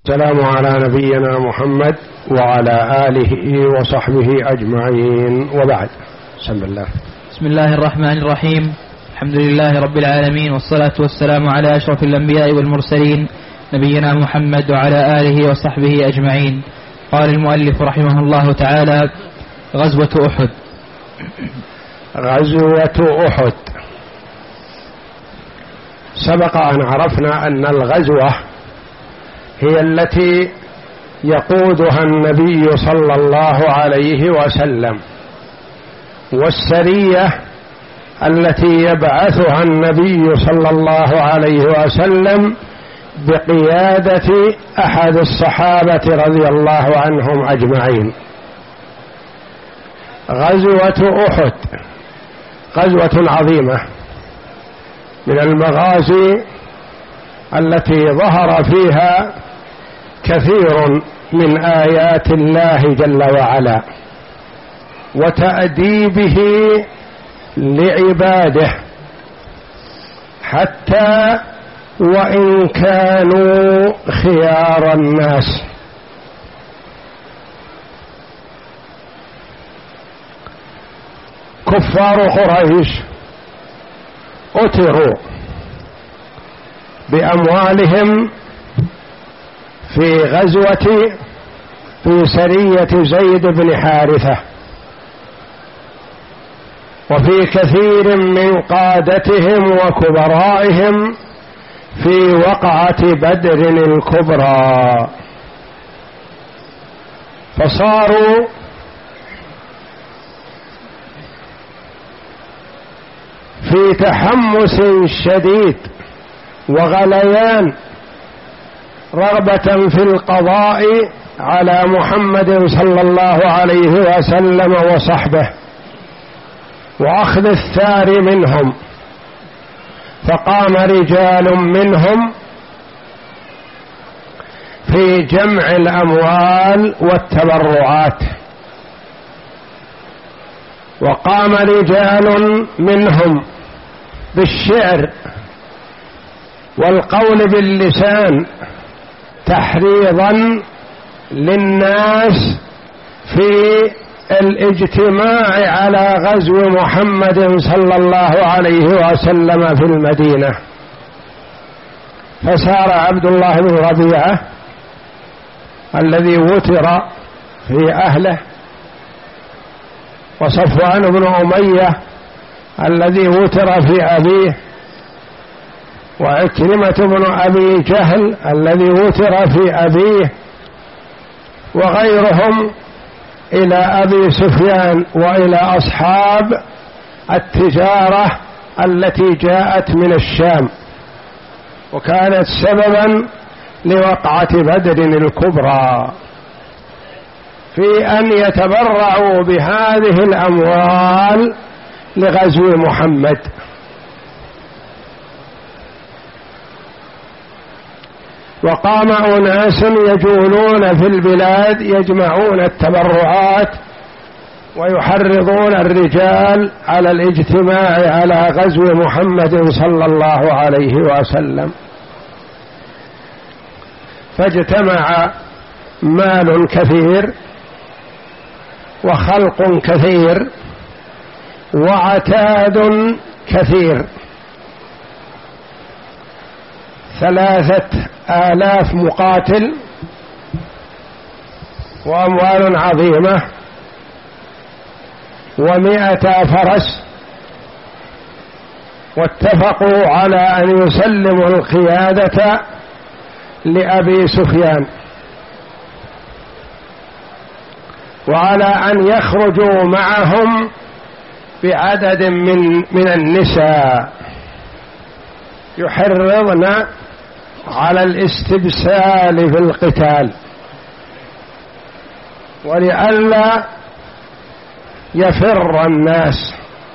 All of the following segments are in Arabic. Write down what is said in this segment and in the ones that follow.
السلام على نبينا محمد وعلى آله وصحبه أجمعين، وبعد. بسم الله الرحمن الرحيم. الحمد لله رب العالمين، والصلاة والسلام على أشرف الأنبياء والمرسلين نبينا محمد وعلى آله وصحبه أجمعين. قال المؤلف رحمه الله تعالى: غزوة أحد. غزوة أحد سبق أن عرفنا أن الغزوة هي التي يقودها النبي صلى الله عليه وسلم، والسرية التي يبعثها النبي صلى الله عليه وسلم بقيادة أحد الصحابة رضي الله عنهم أجمعين. غزوة أحد غزوة عظيمة من المغازي التي ظهر فيها كثير من آيات الله جل وعلا وتأديبه لعباده، حتى وإن كانوا خيار الناس. كفار قريش أتروا بأموالهم في غزوة في سرية زيد بن حارثة، وفي كثير من قادتهم وكبرائهم في وقعة بدر الكبرى، فصاروا في تحمس شديد وغليان رغبة في القضاء على محمد صلى الله عليه وسلم وصحبه وأخذ الثار منهم. فقام رجال منهم في جمع الأموال والتبرعات، وقام رجال منهم بالشعر والقول باللسان تحريضا للناس في الاجتماع على غزو محمد صلى الله عليه وسلم في المدينة. فسار عبد الله بن ربيعة الذي وتر في أهله، وصفوان بن أمية الذي وتر في أبيه، وعكرمة بن أبي جهل الذي وتر في أبيه، وغيرهم إلى أبي سفيان وإلى أصحاب التجارة التي جاءت من الشام، وكانت سببا لوقعة بدر الكبرى في أن يتبرعوا بهذه الأموال لغزو محمد. وقام أناس يجولون في البلاد يجمعون التبرعات ويحرضون الرجال على الاجتماع على غزو محمد صلى الله عليه وسلم. فاجتمع مال كثير وخلق كثير وعتاد كثير، 3000 مقاتل وأموال عظيمة و100 فرس، واتفقوا على أن يسلموا القيادة لأبي سفيان، وعلى أن يخرجوا معهم بعدد من النساء يحرضن على الاستبسال في القتال، ولئلا يفر الناس.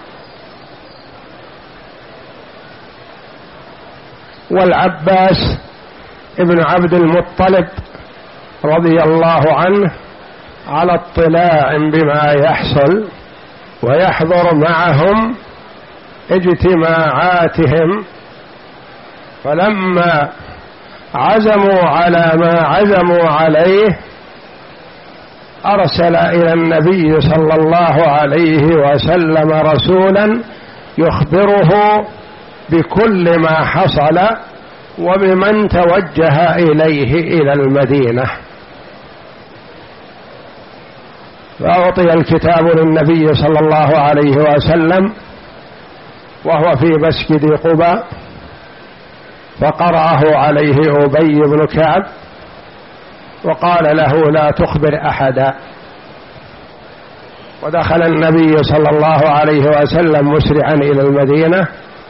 والعباس ابن عبد المطلب رضي الله عنه على اطلاع بما يحصل ويحضر معهم اجتماعاتهم، فلما عزموا على ما عزموا عليه أرسل إلى النبي صلى الله عليه وسلم رسولا يخبره بكل ما حصل وبمن توجه إليه إلى المدينة. فأعطي الكتاب للنبي صلى الله عليه وسلم وهو في مسجد قباء، فقرأه عليه أبي بن كعب وقال له لا تخبر أحدا. ودخل النبي صلى الله عليه وسلم مسرعا إلى المدينة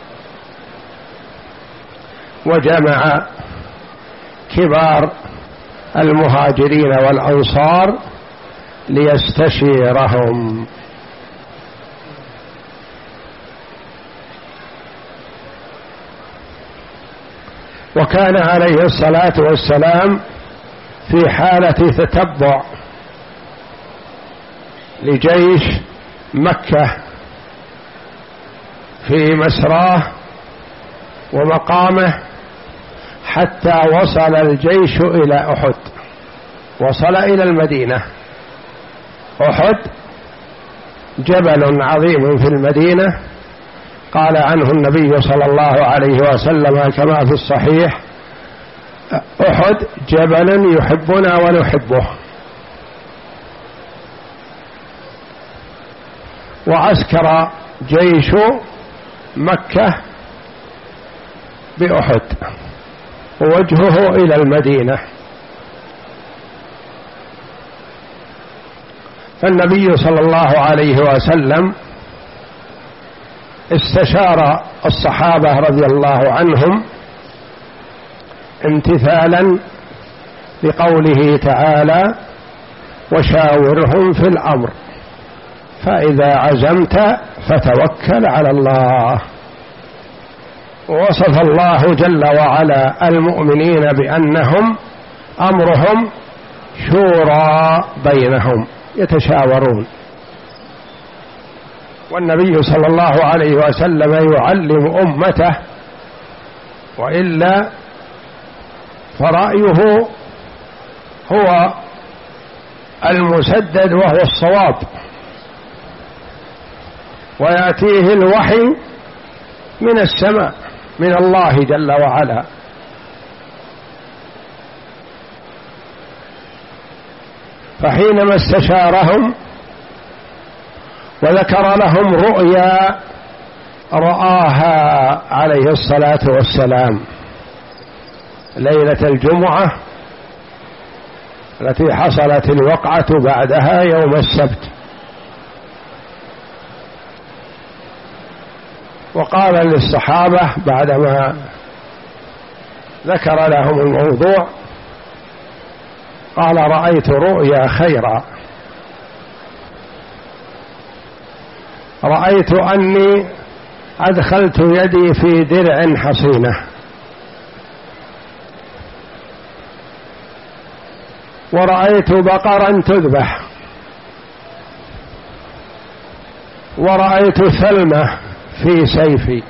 وجمع كبار المهاجرين والأنصار ليستشيرهم. وكان عليه الصلاة والسلام في حالة تتبع لجيش مكة في مسراه ومقامه حتى وصل الجيش إلى أحد، وصل إلى المدينة. أحد جبل عظيم في المدينة، قال عنه النبي صلى الله عليه وسلم كما في الصحيح: أحد جبل يحبنا ونحبه. وعسكر جيش مكة بأحد ووجهه إلى المدينة. فالنبي صلى الله عليه وسلم استشار الصحابة رضي الله عنهم امتثالا لقوله تعالى: وشاورهم في الأمر فإذا عزمت فتوكل على الله. ووصف الله جل وعلا المؤمنين بأنهم أمرهم شورى بينهم، يتشاورون. والنبي صلى الله عليه وسلم يعلم أمته، وإلا فرأيه هو المسدد وهو الصواب، ويأتيه الوحي من السماء من الله جل وعلا. فحينما استشارهم وذكر لهم رؤيا رآها عليه الصلاة والسلام ليلة الجمعة التي حصلت الوقعة بعدها يوم السبت، وقال للصحابة بعدما ذكر لهم الموضوع، قال: رأيت رؤيا خيرا، رأيت أني أدخلت يدي في درع حصينة، ورأيت بقرا تذبح، ورأيت ثلمة في سيفي،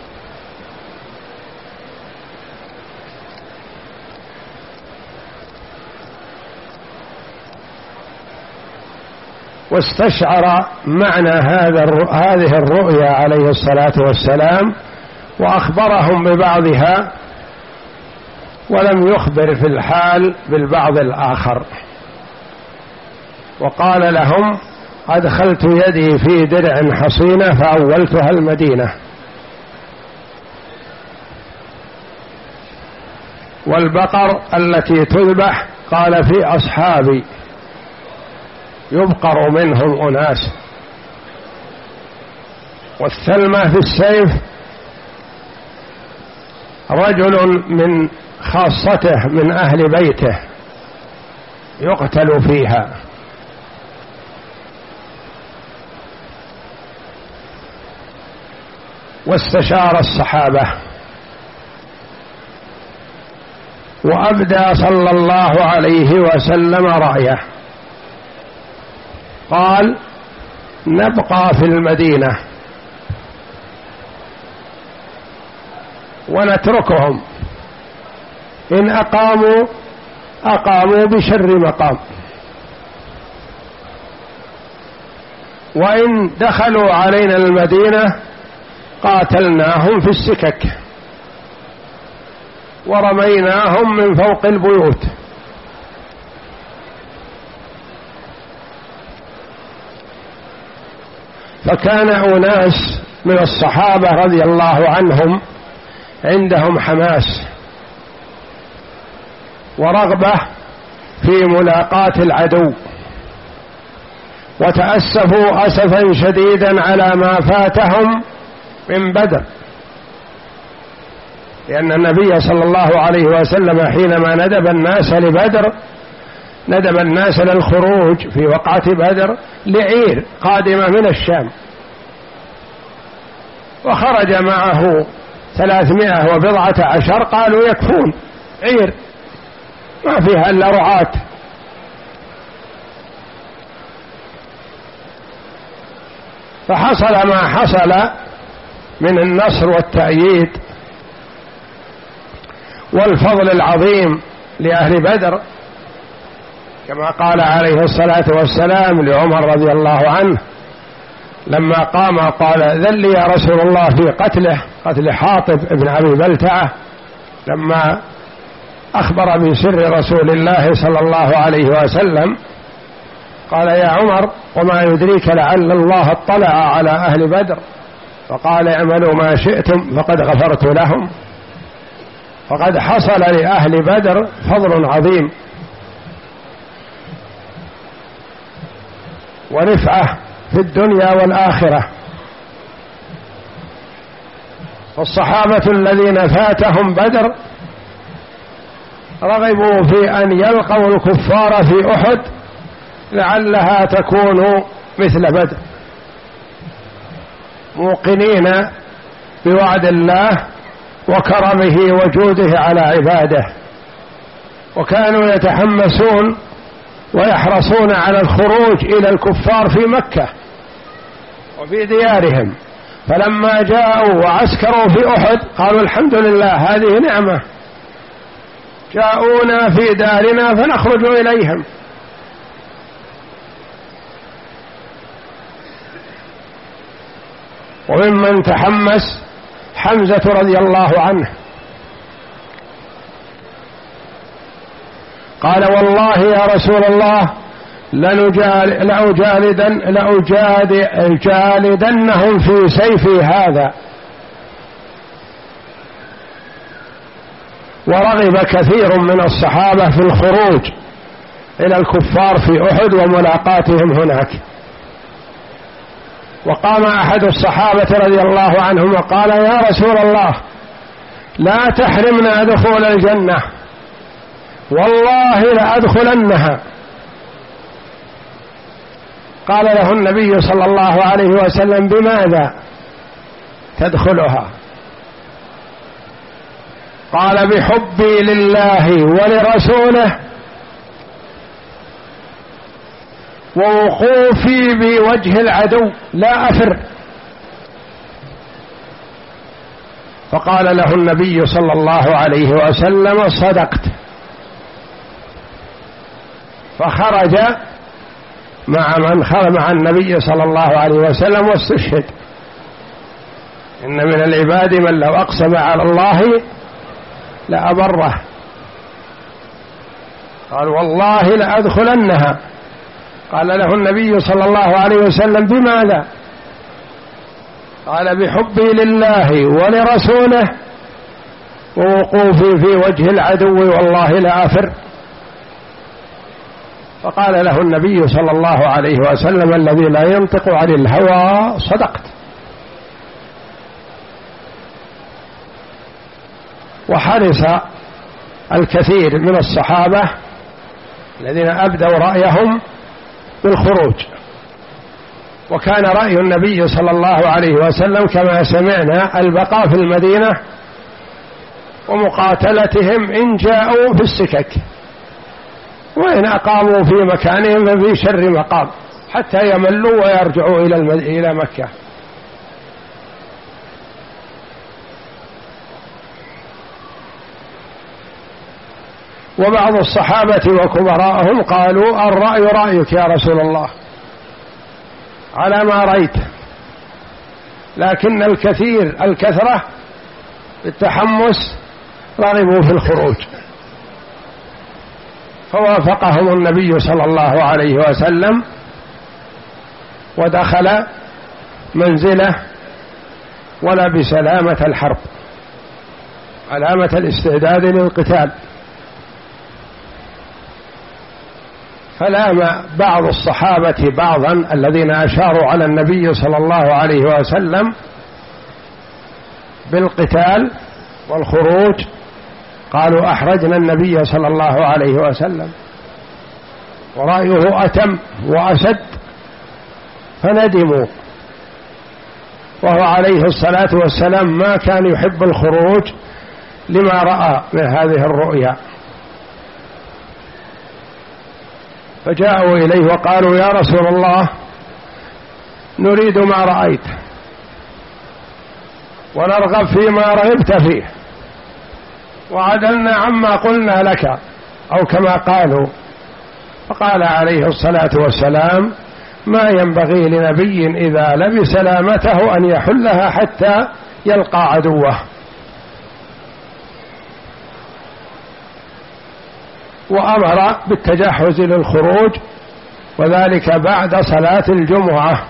واستشعر معنى هذه الرؤيا عليه الصلاة والسلام، وأخبرهم ببعضها ولم يخبر في الحال بالبعض الآخر. وقال لهم: أدخلت يدي في درع حصينة فأولتها المدينة، والبقر التي تذبح قال: في أصحابي يبقر منهم أناس، والثلمة في السيف رجل من خاصته من أهل بيته يقتل فيها. واستشار الصحابة، وأبدى صلى الله عليه وسلم رأيه، قال: نبقى في المدينة ونتركهم إن أقاموا بشر مقام، وإن دخلوا علينا المدينة قاتلناهم في السكك ورميناهم من فوق البيوت. فكان أناس من الصحابة رضي الله عنهم عندهم حماس ورغبة في ملاقاة العدو، وتأسفوا أسفا شديدا على ما فاتهم من بدر، لأن النبي صلى الله عليه وسلم حينما ندب الناس لبدر ندب الناس للخروج في وقعة بدر لعير قادمة من الشام، وخرج معه 310 قالوا يكفون، عير ما فيها إلا رعاة. فحصل ما حصل من النصر والتأييد والفضل العظيم لأهل بدر، كما قال عليه الصلاة والسلام لعمر رضي الله عنه لما قام قال: ذل لي يا رسول الله في قتل حاطب ابن أبي بلتعة، لما أخبر بسر رسول الله صلى الله عليه وسلم قال: يا عمر وما يدريك لعل الله اطلع على أهل بدر فقال: اعملوا ما شئتم فقد غفرت لهم. فقد حصل لأهل بدر فضل عظيم ورفعة في الدنيا والآخرة. والصحابة الذين فاتهم بدر رغبوا في أن يلقوا الكفار في أحد لعلها تكون مثل بدر، موقنين بوعد الله وكرمه وجوده على عباده، وكانوا يتحمسون ويحرصون على الخروج إلى الكفار في مكة وفي ديارهم. فلما جاءوا وعسكروا في أحد قالوا: الحمد لله هذه نعمة، جاءونا في دارنا فنخرج إليهم. وممن تحمس حمزة رضي الله عنه قال: والله يا رسول الله لأجالدنهم في سيفي هذا. ورغب كثير من الصحابة في الخروج إلى الكفار في أحد وملاقاتهم هناك. وقام أحد الصحابة رضي الله عنهم وقال: يا رسول الله لا تحرمنا دخول الجنة، والله لأدخلنها. قال له النبي صلى الله عليه وسلم: بماذا تدخلها؟ قال: بحبي لله ولرسوله ووقوفي بوجه العدو لا أفر. فقال له النبي صلى الله عليه وسلم: صدقت. فخرج مع النبي صلى الله عليه وسلم واستشهد. إن من العباد من لو أقسم على الله لأبره. قال: والله لأدخلنها. قال له النبي صلى الله عليه وسلم: بماذا؟ قال: بحبي لله ولرسوله ووقوفي في وجه العدو والله لا أفر. فقال له النبي صلى الله عليه وسلم: الذي لا ينطق عن الهوى صدقت. وحرص الكثير من الصحابة الذين أبدوا رأيهم بالخروج، وكان رأي النبي صلى الله عليه وسلم كما سمعنا البقاء في المدينة ومقاتلتهم إن جاءوا في السكك، وإن أقاموا في مكانهم ففي شر مقام حتى يملوا ويرجعوا إلى مكة. وبعض الصحابة وكبراءهم قالوا الرأي رأيك يا رسول الله على ما رأيت، لكن الكثرة بالتحمس رغبوا في الخروج، فوافقهم النبي صلى الله عليه وسلم ودخل منزله ولبس لامة الحرب، علامة الاستعداد للقتال. فلام بعض الصحابة بعضا الذين أشاروا على النبي صلى الله عليه وسلم بالقتال والخروج، قالوا أحرجنا النبي صلى الله عليه وسلم، ورأيه أتم وأشد، فندموا، وهو عليه الصلاة والسلام ما كان يحب الخروج لما رأى من هذه الرؤيا. فجاءوا إليه وقالوا يا رسول الله نريد ما رأيت ونرغب فيما رغبت فيه، وعدلنا عما قلنا لك، أو كما قالوا. فقال عليه الصلاة والسلام ما ينبغي لنبي إذا لبس لامته أن يحلها حتى يلقى عدوه. وأمر بالتجهز للخروج، وذلك بعد صلاة الجمعة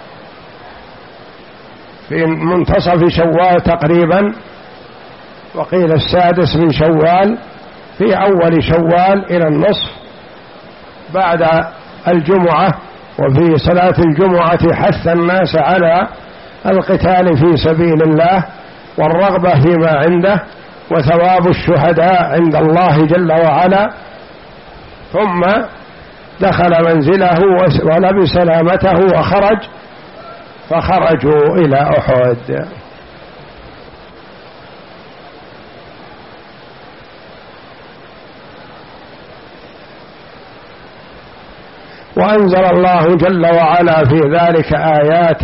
في منتصف شوال تقريبا، وقيل السادس من شوال، في أول شوال إلى النصف بعد الجمعة. وفي صلاة الجمعة حث الناس على القتال في سبيل الله والرغبة فيما عنده وثواب الشهداء عند الله جل وعلا. ثم دخل منزله ولبس لامته وخرج، فخرجوا إلى أحد. وأنزل الله جل وعلا في ذلك آيات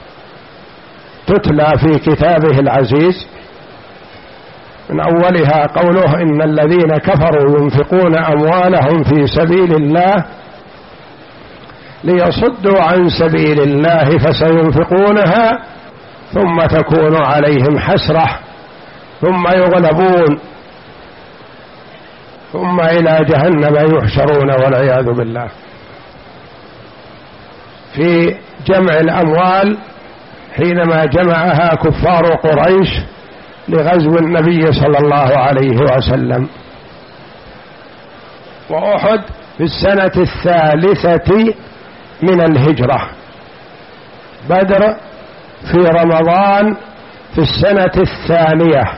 تتلى في كتابه العزيز، من أولها قوله إن الذين كفروا ينفقون أموالهم في سبيل الله ليصدوا عن سبيل الله فسينفقونها ثم تكون عليهم حسرة ثم يغلبون ثم إلى جهنم يحشرون والعياذ بالله. في جمع الأموال حينما جمعها كفار قريش لغزو النبي صلى الله عليه وسلم. وأحد في السنة 3 من الهجرة، بدر في رمضان في السنة 2،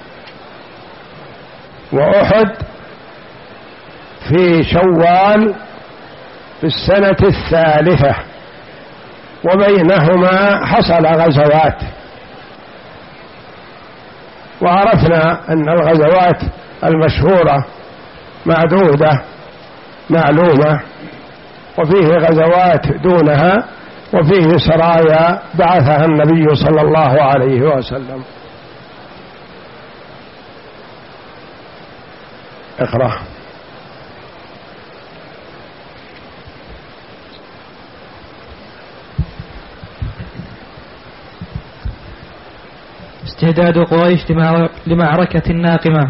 وأحد في شوال في السنة 3، وبينهما حصل غزوات. وعرفنا أن الغزوات المشهورة معدودة معلومة، وفيه غزوات دونها، وفيه سرايا بعثها النبي صلى الله عليه وسلم. اقرأ. استعداد قريش لمعركة الناقمة.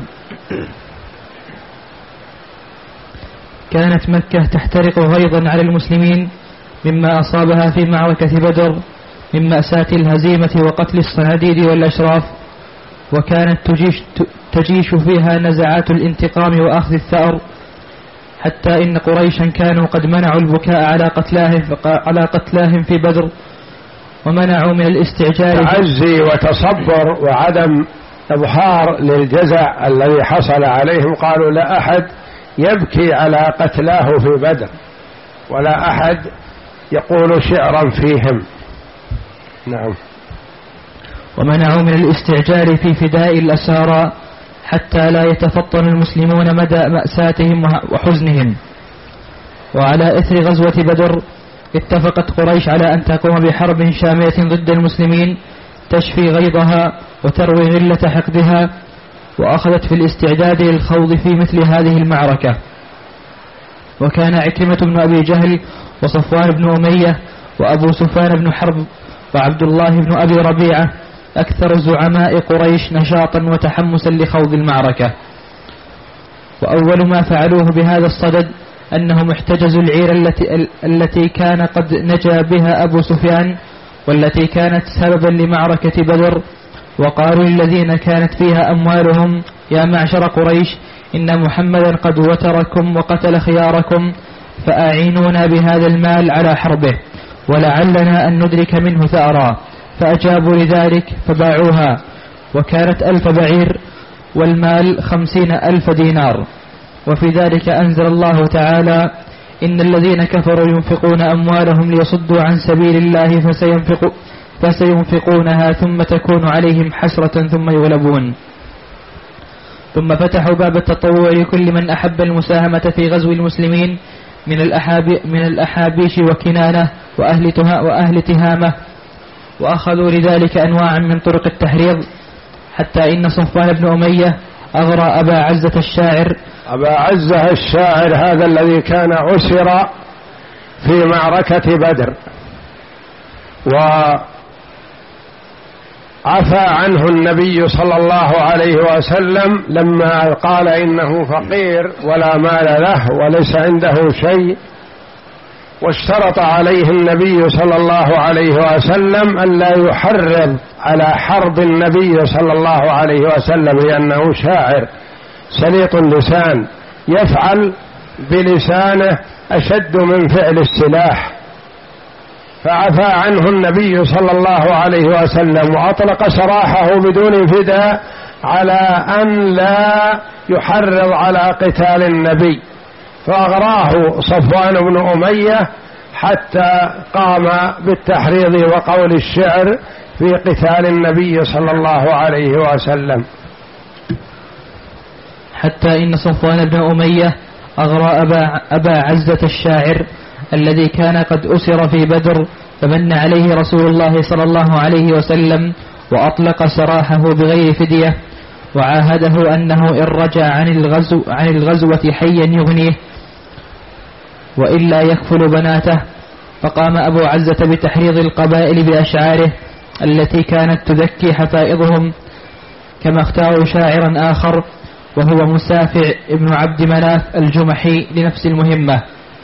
كانت مكة تحترق غيظا على المسلمين مما أصابها في معركة بدر من مأساة الهزيمة وقتل الصناديد والأشراف، وكانت تجيش فيها نزعات الانتقام وأخذ الثأر، حتى إن قريشا كانوا قد منعوا البكاء على قتلاهم في بدر، ومنعوا من الاستعجال تعزي وتصبر وعدم إظهار للجزع الذي حصل عليهم. قالوا لا أحد يبكي على قتلاه في بدر، ولا أحد يقول شعرا فيهم. نعم. ومنعوا من الاستعجال في فداء الأسارى حتى لا يتفطن المسلمون مدى مأساتهم وحزنهم. وعلى إثر غزوة بدر اتفقت قريش على أن تقوم بحرب شاملة ضد المسلمين تشفي غيظها وتروي غلة حقدها، وأخذت في الاستعداد للخوض في مثل هذه المعركة. وكان عكرمة بن أبي جهل وصفوان بن أمية وأبو سفيان بن حرب وعبد الله بن أبي ربيعة أكثر زعماء قريش نشاطا وتحمسا لخوض المعركة. وأول ما فعلوه بهذا الصدد أنهم احتجزوا العير التي كان قد نجا بها أبو سفيان والتي كانت سببا لمعركة بدر، وقالوا للذين كانت فيها أموالهم: يا معشر قريش، إن محمدا قد وتركم وقتل خياركم، فأعينونا بهذا المال على حربه، ولعلنا أن ندرك منه ثأرا. فأجابوا لذلك فباعوها، وكانت 1000 بعير، والمال 50,000 دينار. وفي ذلك أنزل الله تعالى: إن الذين كفروا ينفقون أموالهم ليصدوا عن سبيل الله فسينفقونها ثم تكون عليهم حسرة ثم يغلبون. ثم فتحوا باب التطوع لكل من أحب المساهمة في غزو المسلمين من الأحابيش وكنانة وأهل تهامة، وأخذوا لذلك أنواعا من طرق التحريض، حتى إن صفوان بن أمية أغرى أبا عزة الشاعر. أبا عزة الشاعر هذا الذي كان أسر في معركة بدر، وعفى عنه النبي صلى الله عليه وسلم لما قال إنه فقير ولا مال له وليس عنده شيء، واشترط عليه النبي صلى الله عليه وسلم أن لا يحرض على حرب النبي صلى الله عليه وسلم، لأنه شاعر سليط اللسان يفعل بلسانه أشد من فعل السلاح، فعفى عنه النبي صلى الله عليه وسلم وأطلق سراحه بدون فداء على أن لا يحرض على قتال النبي، فأغراه صفوان بن أمية حتى قام بالتحريض وقول الشعر في قتال النبي صلى الله عليه وسلم. حتى إن صفوان بن أمية أغرى أبا عزة الشاعر الذي كان قد أسر في بدر، فمن عليه رسول الله صلى الله عليه وسلم وأطلق سراحه بغير فدية، وعاهده أنه إن رجع عن الغزوة حيا يغنيه وإلا يكفل بناته. فقام أبو عزة بتحريض القبائل بأشعاره التي كانت تذكي حفائظهم، كما اختاروا شاعرا آخر وهو مسافع ابن عبد مناف الجمحي لنفس المهمة.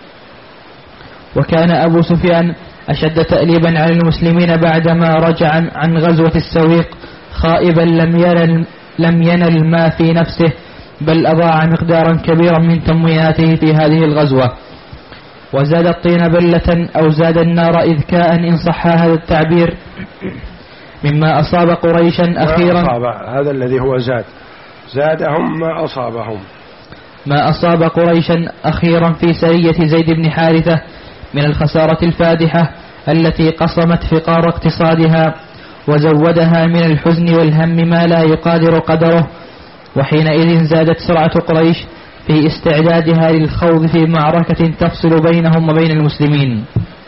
وكان أبو سفيان أشد تأليبا على المسلمين بعدما رجع عن غزوة السويق خائبا لم ينل ما في نفسه، بل أضاع مقدارا كبيرا من تمويناته في هذه الغزوة، وزاد الطين بلة أو زاد النار إذكاء إن صح هذا التعبير، مما أصاب قريشا أخيرا. هذا الذي هو زادهم ما أصاب قريشا أخيرا في سرية زيد بن حارثة من الخسارة الفادحة التي قصمت فقار اقتصادها وزودها من الحزن والهم ما لا يقادر قدره. وحينئذ زادت سرعة قريش في استعدادها للخوض في معركة تفصل بينهم وبين المسلمين.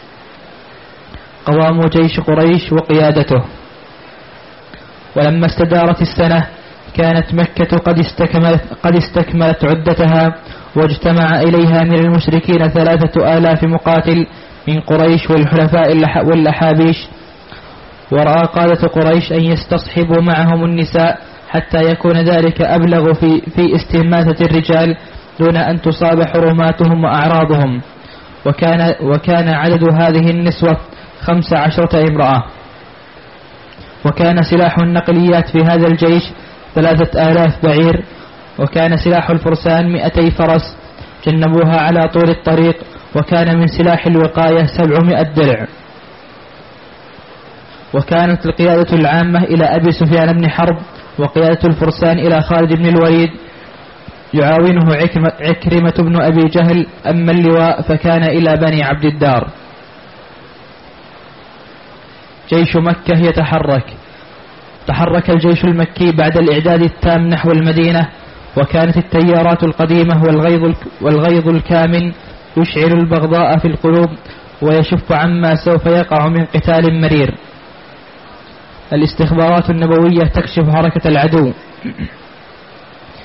قوام جيش قريش وقيادته. ولما استدارت السنة كانت مكة قد استكملت عدتها، واجتمع إليها من المشركين 3000 مقاتل من قريش والحلفاء والأحابيش. ورأى قادة قريش أن يستصحبوا معهم النساء حتى يكون ذلك أبلغ في استماتة الرجال دون أن تصاب حرماتهم وأعراضهم. وكان عدد هذه النسوة 15 امرأة. وكان سلاح النقليات في هذا الجيش 3000 بعير، وكان سلاح الفرسان 200 فرس جنبوها على طول الطريق، وكان من سلاح الوقاية 700 درع. وكانت القيادة العامة إلى أبي سفيان بن حرب، وقيادة الفرسان إلى خالد بن الوليد، يعاونه عكرمة بن أبي جهل، أما اللواء فكان إلى بني عبد الدار. جيش مكة تحرك الجيش المكي بعد الإعداد التام نحو المدينة، وكانت التيارات القديمة والغيظ الكامن يشعل البغضاء في القلوب ويشف عما سوف يقع من قتال مرير. الاستخبارات النبوية تكشف حركة العدو،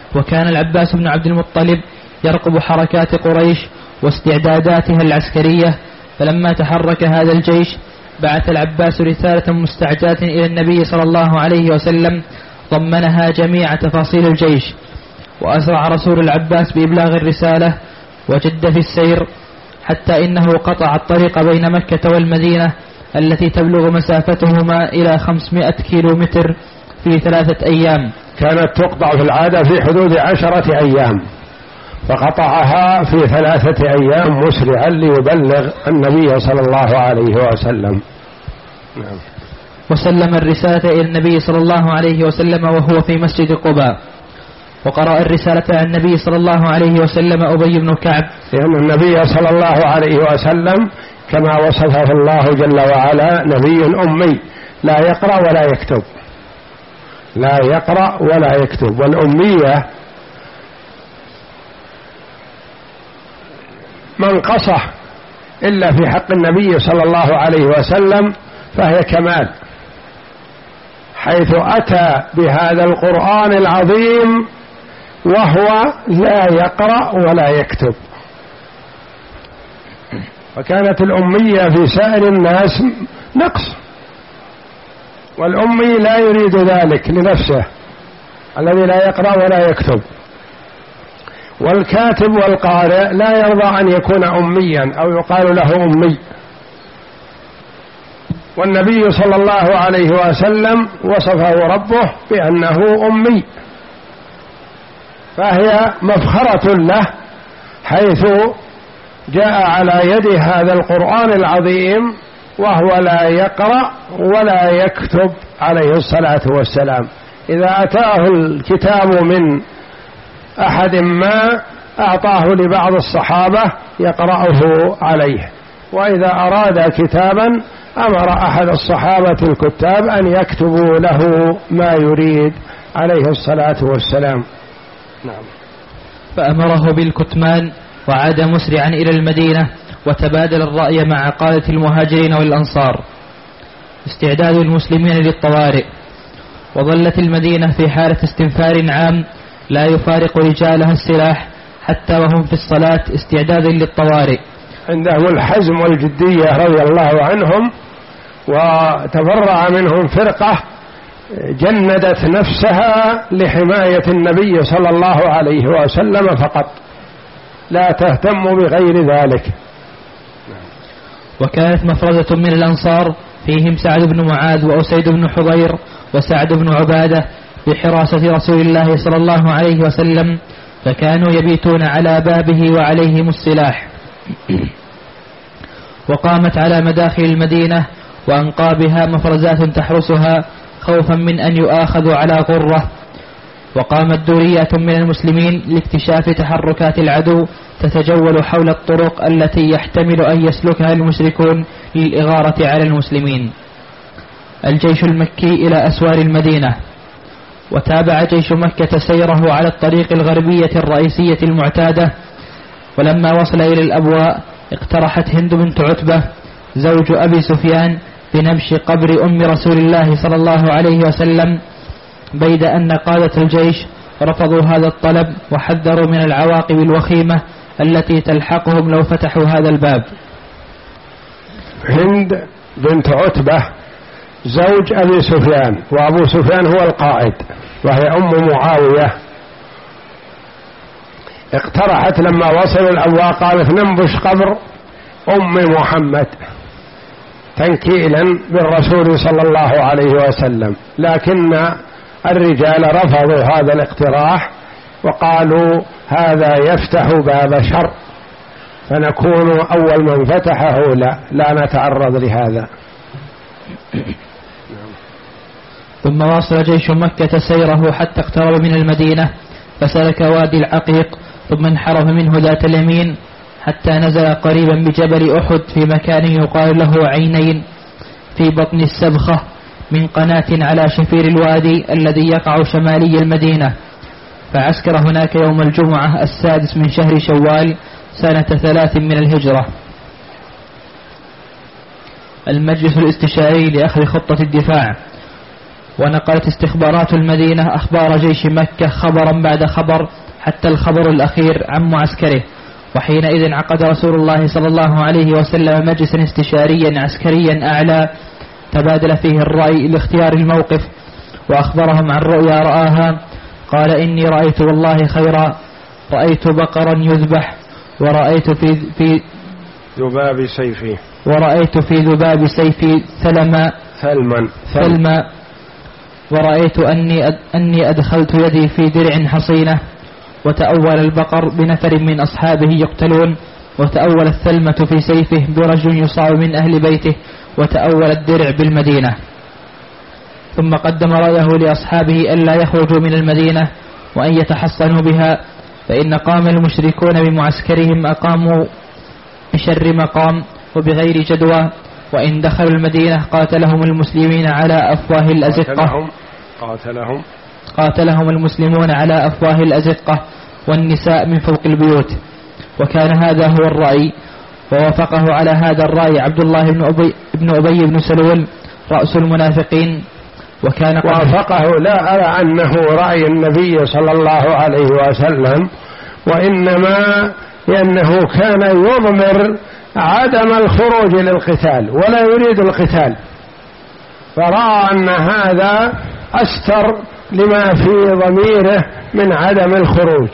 وكان العباس بن عبد المطلب يرقب حركات قريش واستعداداتها العسكرية. فلما تحرك هذا الجيش بعث العباس رسالة مستعجلة إلى النبي صلى الله عليه وسلم ضمنها جميع تفاصيل الجيش. وأسرع رسول العباس بإبلاغ الرسالة وجد في السير حتى إنه قطع الطريق بين مكة والمدينة التي تبلغ مسافتهما إلى 500 كيلومتر في 3 أيام. كانت تقطع في العادة في حدود 10 أيام، فقطعها في 3 أيام مسرعا ليبلغ النبي صلى الله عليه وسلم. نعم. وسلم الرسالة إلى النبي صلى الله عليه وسلم وهو في مسجد قباء. وقرأ الرسالة عن النبي صلى الله عليه وسلم أبي بن كعب، لأن النبي صلى الله عليه وسلم كما وصفه الله جل وعلا نبي أمي لا يقرأ ولا يكتب، لا يقرأ ولا يكتب. والأمية منقصة إلا في حق النبي صلى الله عليه وسلم فهي كمال، حيث أتى بهذا القرآن العظيم وهو لا يقرأ ولا يكتب. وكانت الأمية في سائر الناس نقص، والأمي لا يريد ذلك لنفسه الذي لا يقرأ ولا يكتب. والكاتب والقارئ لا يرضى أن يكون أميا أو يقال له أمي. والنبي صلى الله عليه وسلم وصفه ربه بأنه أمي، فهي مفخرة له حيث جاء على يد هذا القرآن العظيم وهو لا يقرأ ولا يكتب عليه الصلاة والسلام. إذا أتاه الكتاب من أحد ما أعطاه لبعض الصحابة يقرأه عليه، وإذا أراد كتابا أمر أحد الصحابة الكتاب أن يكتبوا له ما يريد عليه الصلاة والسلام. نعم. فأمره بالكتمان وعاد مسرعا إلى المدينة وتبادل الرأي مع قادة المهاجرين والأنصار. استعداد المسلمين للطوارئ. وظلت المدينة في حالة استنفار عام لا يفارق رجالها السلاح حتى وهم في الصلاة استعدادا للطوارئ. عندهم الحزم والجدية رضي الله عنهم، وتفرع منهم فرقة جندت نفسها لحماية النبي صلى الله عليه وسلم فقط، لا تهتم بغير ذلك. وكانت مفرزة من الأنصار فيهم سعد بن معاذ وأسيد بن حضير وسعد بن عبادة بحراسة رسول الله صلى الله عليه وسلم، فكانوا يبيتون على بابه وعليهم السلاح. وقامت على مداخل المدينة وأنقابها مفرزات تحرسها خوفا من أن يؤاخذوا على غرة. وقامت دورية من المسلمين لاكتشاف تحركات العدو تتجول حول الطرق التي يحتمل أن يسلكها المشركون للإغارة على المسلمين. الجيش المكي إلى أسوار المدينة. وتابع جيش مكة سيره على الطريق الغربية الرئيسية المعتادة، ولما وصل إلى الأبواء اقترحت هند بنت عتبة زوج أبي سفيان بنبش قبر أم رسول الله صلى الله عليه وسلم، بيد أن قادة الجيش رفضوا هذا الطلب وحذروا من العواقب الوخيمة التي تلحقهم لو فتحوا هذا الباب. هند بنت عتبة زوج أبي سفيان، وأبو سفيان هو القائد وهي أم معاوية، اقترحت لما وصلوا الأبواء قالت ننبش قبر أم محمد تنكيلا بالرسول صلى الله عليه وسلم، لكن الرجال رفضوا هذا الاقتراح وقالوا هذا يفتح باب شر، فنكون أول من فتحه لا نتعرض لهذا. ثم واصل جيش مكة سيره حتى اقترب من المدينة، فسلك وادي العقيق ثم انحرف منه ذات اليمين حتى نزل قريبا بجبل أحد في مكان يقال له عينين في بطن السبخة من قناة على شفير الوادي الذي يقع شمالي المدينة. فعسكر هناك يوم الجمعة 6 من شهر شوال سنة 3 من الهجرة. المجلس الاستشاري لأخذ خطة الدفاع. ونقلت استخبارات المدينة أخبار جيش مكة خبرا بعد خبر حتى الخبر الأخير عن معسكره. وحينئذ عقد رسول الله صلى الله عليه وسلم مجلسا استشاريا عسكريا أعلى تبادل فيه الرأي لاختيار الموقف، وأخبرهم عن رؤيا رآها. قال: إني رأيت والله خيرا، رأيت بقرا يذبح، ورأيت في ذباب سيفي، ورأيت في ذباب سيفي ثلما، ورأيت أني أدخلت يدي في درع حصينة. وتأول البقر بنفر من أصحابه يقتلون، وتأول الثلمة في سيفه برجل يصاب من أهل بيته، وتأول الدرع بالمدينة. ثم قدم رأيه لأصحابه ألا يخرجوا من المدينة وأن يتحصنوا بها، فإن قام المشركون بمعسكرهم أقاموا بشر مقام وبغير جدوى، وإن دخلوا المدينة قاتلهم المسلمين على أفواه الأزقة قاتلهم المسلمون على أفواه الأزقة والنساء من فوق البيوت. وكان هذا هو الرأي، ووافقه على هذا الرأي عبد الله بن أبي بن سلول رأس المنافقين. وكان وافقه لا أرى أنه رأي النبي صلى الله عليه وسلم، وإنما لأنه كان يضمر عدم الخروج للقتال ولا يريد القتال، فرأى أن هذا أستر لما في ضميره من عدم الخروج.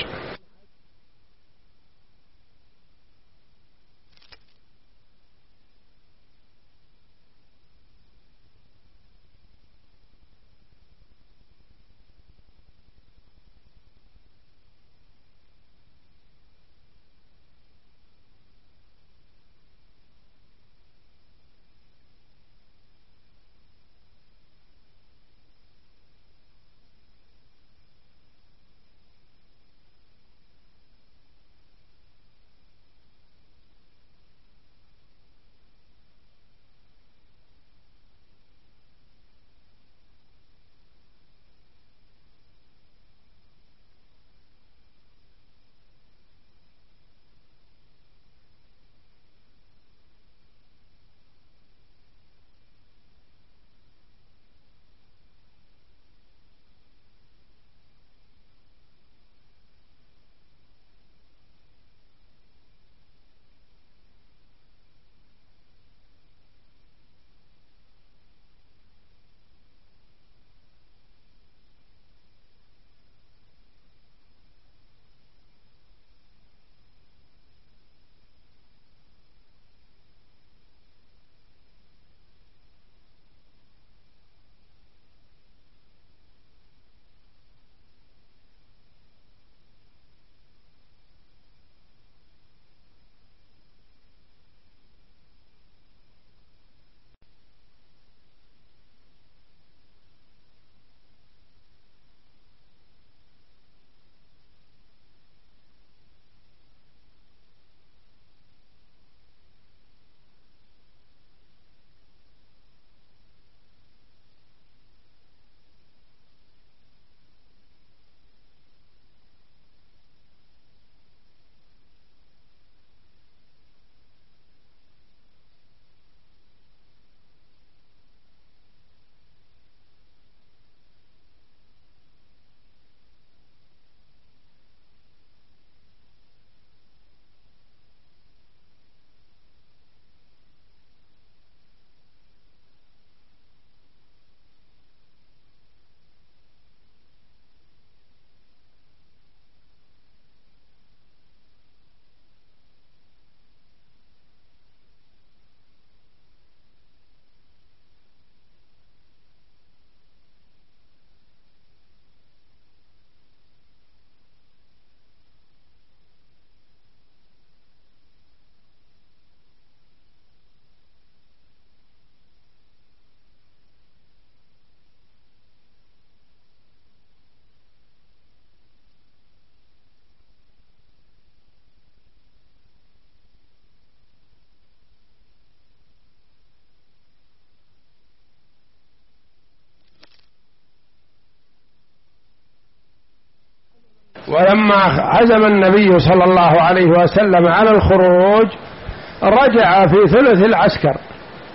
ولما عزم النبي صلى الله عليه وسلم على الخروج رجع في ثلث العسكر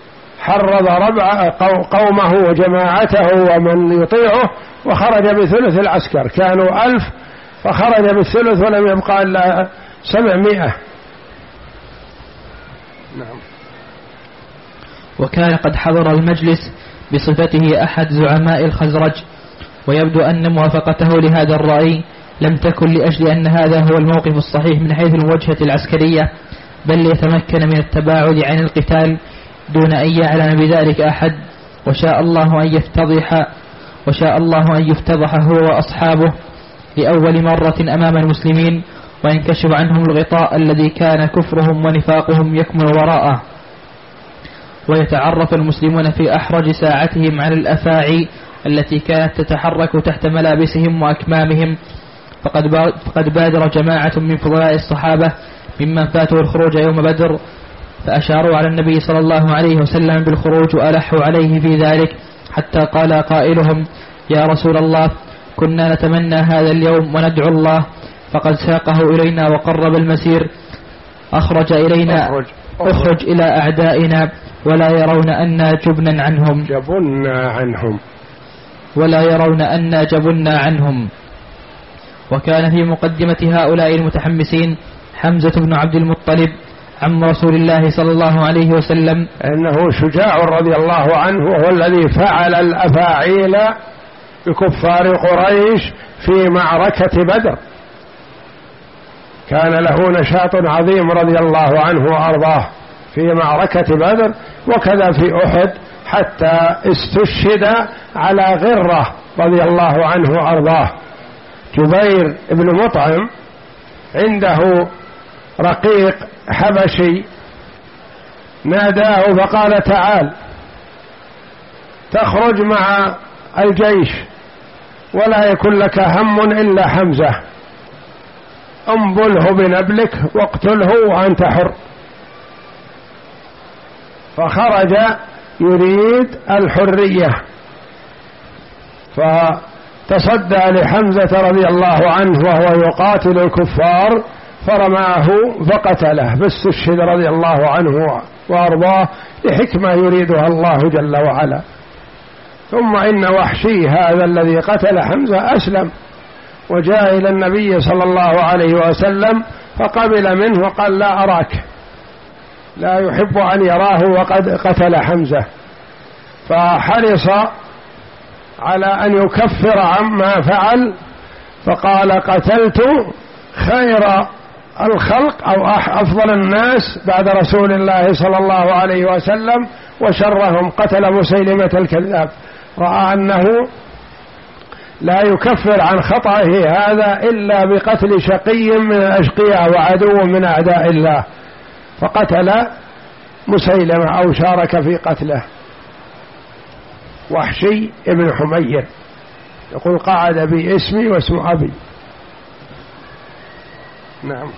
حرض قومه وجماعته ومن يطيعه وخرج بثلث العسكر، كانوا 1000 فخرج بالثلث ولم يبقى إلا 700. نعم. وكان قد حضر المجلس بصفته أحد زعماء الخزرج، ويبدو أن موافقته لهذا الرأي لم تكن لأجل أن هذا هو الموقف الصحيح من حيث الوجهة العسكرية، بل ليتمكن من التباعد عن القتال دون أن يعلم بذلك أحد، وشاء الله أن يفتضح هو وأصحابه لأول مرة أمام المسلمين، وينكشف عنهم الغطاء الذي كان كفرهم ونفاقهم يكمن وراءه، ويتعرف المسلمون في أحرج ساعتهم على الأفاعي التي كانت تتحرك تحت ملابسهم وأكمامهم. فقد بادر جماعة من فضلاء الصحابة ممن فاتوا الخروج يوم بدر، فأشاروا على النبي صلى الله عليه وسلم بالخروج وألحوا عليه في ذلك، حتى قال قائلهم: يا رسول الله، كنا نتمنى هذا اليوم وندعو الله، فقد ساقه إلينا وقرب المسير، أخرج إلى أعدائنا ولا يرون أن جبنا عنهم. وكان في مقدمة هؤلاء المتحمسين حمزة بن عبد المطلب عم رسول الله صلى الله عليه وسلم، إنه شجاع رضي الله عنه، وهو الذي فعل الأفاعيل بكفار قريش في معركة بدر، كان له نشاط عظيم رضي الله عنه وأرضاه في معركة بدر، وكذا في أحد، حتى استشهد على غرة رضي الله عنه وأرضاه. جبير بن مطعم عنده رقيق حبشي ناداه فقال: تعال تخرج مع الجيش ولا يكن لك هم إلا حمزة، انبله بنبلك واقتله وأنت حر. فخرج يريد الحرية، فتصدى لحمزة رضي الله عنه وهو يقاتل الكفار، فرماه فقتله، فاستشهد رضي الله عنه وأرضاه لحكمة يريدها الله جل وعلا. ثم إن وحشي هذا الذي قتل حمزة أسلم وجاء إلى النبي صلى الله عليه وسلم، فقبل منه وقال: لا أراك، لا يحب أن يراه وقد قتل حمزة. فحرص على أن يكفر عما فعل، فقال: قتلت خير الخلق أو أفضل الناس بعد رسول الله صلى الله عليه وسلم، وشرهم قتل مسيلمة الكذاب. رأى أنه لا يكفر عن خطأه هذا إلا بقتل شقي من الأشقياء وعدو من أعداء الله، فقتل مسيلمة أو شارك في قتله. وحشي ابن حمير يقول: قعد بي اسمي واسم أبي. نعم.